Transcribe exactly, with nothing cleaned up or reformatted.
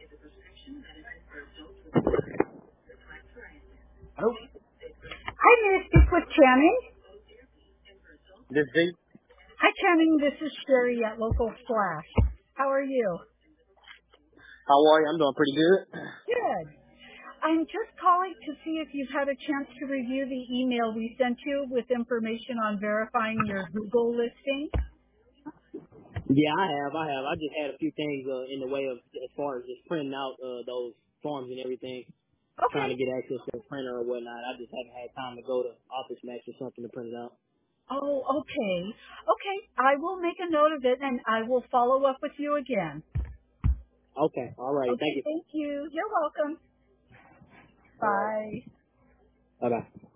Oh, Hi, may I speak with Channing? this Z. Hi, Channing. This is Sherry at Local Splash. How are you? How are you? I'm doing pretty good. Good. I'm just calling to see if you've had a chance to review the email we sent you with information on verifying your Google listing. Yeah, I have. I have. I just had a few things uh, in the way of as far as just printing out uh, those forms and everything, trying Okay. to get access to a printer or whatnot. I just haven't had time to go to Office Max or something to print it out. Oh, okay. Okay. I will make a note of it and I will follow up with you again. Okay. All right. Thank Okay. you. Thank you. You're welcome. All right. Bye. Bye bye.